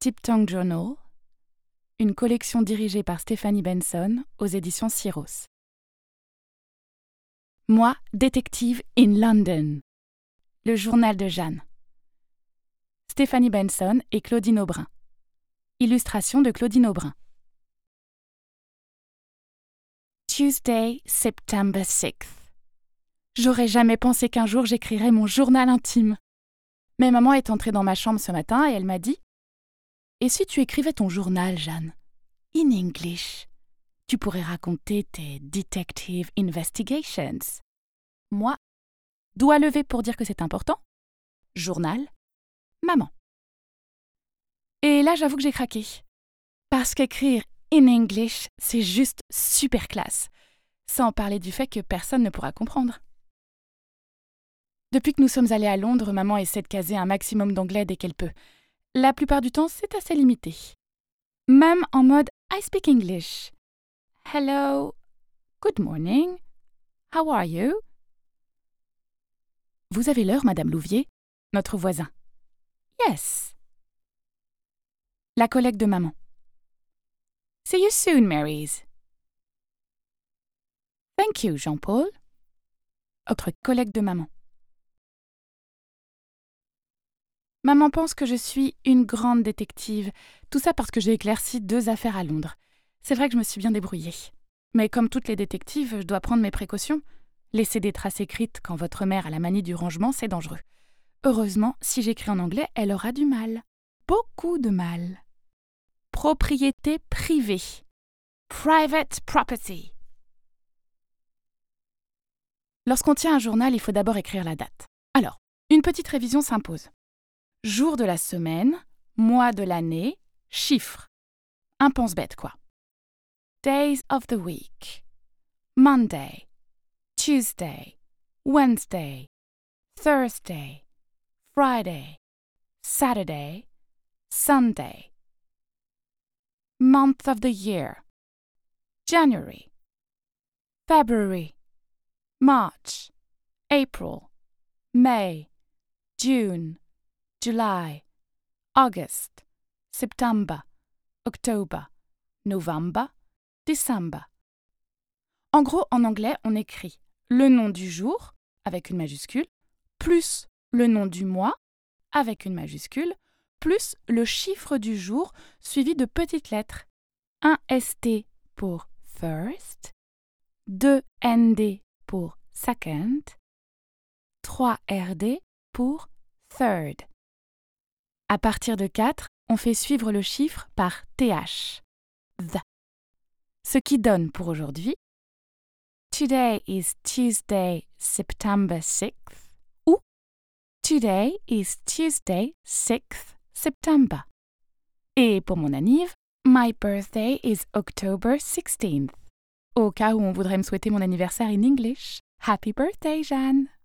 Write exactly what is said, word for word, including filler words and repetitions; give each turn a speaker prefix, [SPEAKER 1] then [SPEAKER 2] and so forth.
[SPEAKER 1] Tiptongue Journal, une collection dirigée par Stephanie Benson aux éditions Syros. Moi, détective in London. Le journal de Jeanne. Stephanie Benson et Claudine Aubrin. Illustration de Claudine Aubrin. Tuesday, September sixth. J'aurais jamais pensé qu'un jour j'écrirais mon journal intime. Mais maman est entrée dans ma chambre ce matin et elle m'a dit « Et si tu écrivais ton journal, Jeanne, in English, tu pourrais raconter tes detective investigations. » Moi, doigt levé pour dire que c'est important. Journal, maman. Et là, j'avoue que j'ai craqué. Parce qu'écrire in English, c'est juste super classe. Sans parler du fait que personne ne pourra comprendre. Depuis que nous sommes allés à Londres, maman essaie de caser un maximum d'anglais dès qu'elle peut. La plupart du temps, c'est assez limité. Même en mode I speak English. Hello, good morning, how are you? Vous avez l'heure, Madame Louvier? Notre voisin. Yes. La collègue de maman. See you soon, Marys. Thank you, Jean-Paul. Autre collègue de maman. Maman pense que je suis une grande détective. Tout ça parce que j'ai éclairci deux affaires à Londres. C'est vrai que je me suis bien débrouillée. Mais comme toutes les détectives, je dois prendre mes précautions. Laisser des traces écrites quand votre mère a la manie du rangement, c'est dangereux. Heureusement, si j'écris en anglais, elle aura du mal. Beaucoup de mal. Propriété privée. Private property. Lorsqu'on tient un journal, il faut d'abord écrire la date. Alors, une petite révision s'impose. Jour de la semaine, mois de l'année, chiffres. Un pense-bête, quoi. Days of the week. Monday, Tuesday, Wednesday, Thursday, Friday, Saturday, Sunday. Month of the year. January, February, March, April, May, June, July, August, September, October, November, December. En gros, en anglais, on écrit le nom du jour, avec une majuscule, plus le nom du mois, avec une majuscule, plus le chiffre du jour, suivi de petites lettres. Un S T pour first, deux N D pour second, trois R D pour third. À partir de quatre, on fait suivre le chiffre par T H, the. Ce qui donne pour aujourd'hui Today is Tuesday, September sixth ou Today is Tuesday, sixth September. Et pour mon anniv, My birthday is October sixteenth. Au cas où on voudrait me souhaiter mon anniversaire in English. Happy birthday, Jeanne!